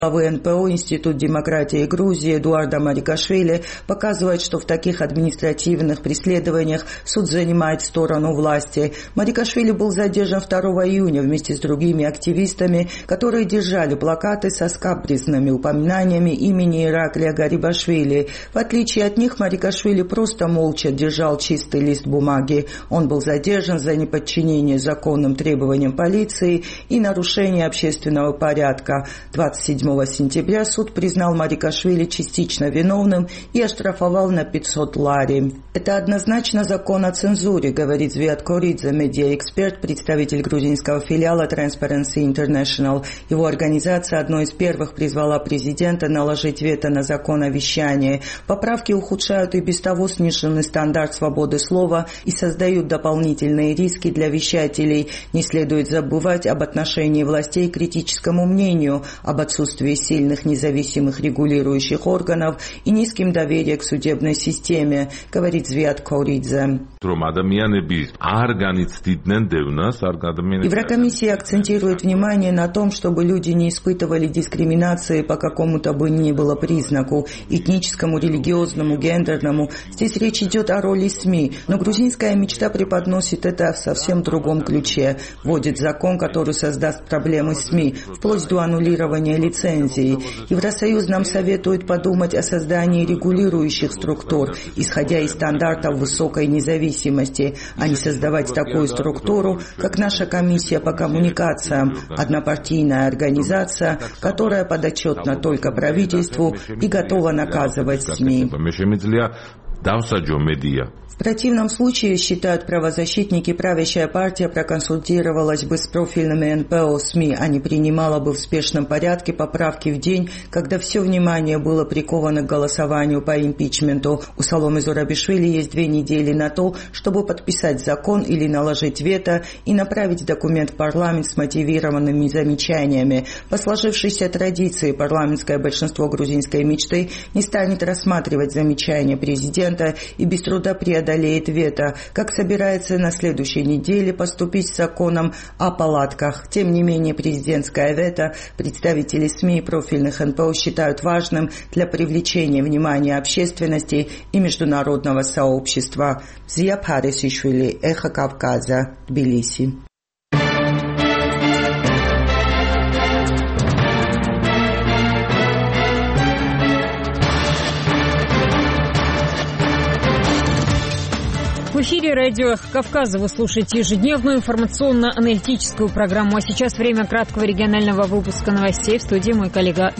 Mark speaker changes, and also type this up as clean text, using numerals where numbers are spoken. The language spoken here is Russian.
Speaker 1: Главы НПО Институт демократии Грузии Эдуарда Марикашвили показывает, что в таких административных преследованиях суд занимает сторону власти. Марикашвили был задержан 2 июня вместе с другими активистами, которые держали плакаты со скабрезными упоминаниями имени Ираклия Гарибашвили. В отличие от них, Марикашвили просто молча держал чистый лист бумаги. Он был задержан за неподчинение законным требованиям полиции и нарушение общественного порядка. 27 сентября суд признал Марикашвили частично виновным и оштрафовал на 500 лари. Это однозначно закон о цензуре, говорит Звиат Коридзе, медиаэксперт, представитель грузинского филиала Transparency International. Его организация одной из первых призвала президента наложить вето на закон о вещании. Поправки ухудшают и без того сниженный стандарт свободы слова и создают дополнительные риски для вещателей. Не следует забывать об отношении властей к критическому мнению, об отсутствии сильных независимых регулирующих органов и низким доверием к судебной системе, говорит Звиат Коридзе. Еврокомиссия акцентирует внимание на том, чтобы люди не испытывали дискриминации по какому-то бы ни было признаку, этническому, религиозному, гендерному. Здесь речь идет о роли СМИ, но грузинская мечта преподносит это в совсем другом ключе. Вводит закон, который создаст проблемы СМИ, вплоть до аннулирования лицензий. Евросоюз нам советует подумать о создании регулирующих структур, исходя из стандартов высокой независимости, а не создавать такую структуру, как наша комиссия по коммуникациям, однопартийная организация, которая подотчетна только правительству и готова наказывать СМИ. В противном случае, считают правозащитники, правящая партия проконсультировалась бы с профильными НПО СМИ, а не принимала бы в спешном порядке поправки в день, когда все внимание было приковано к голосованию по импичменту. У Саломы Зурабишвили есть 2 недели на то, чтобы подписать закон или наложить вето и направить документ в парламент с мотивированными замечаниями. По сложившейся традиции парламентское большинство грузинской мечты не станет рассматривать замечания президента и без труда преодолеет вето, как собирается на следующей неделе поступить с законом о палатках. Тем не менее, президентское вето представители СМИ и профильных НПО считают важным для привлечения внимания общественности и международного сообщества. Зия Парисишвили, Эхо Кавказа, Тбилиси.
Speaker 2: В эфире радио «Эхо Кавказа» вы слушаете ежедневную информационно-аналитическую программу. А сейчас время краткого регионального выпуска новостей. В студии мой коллега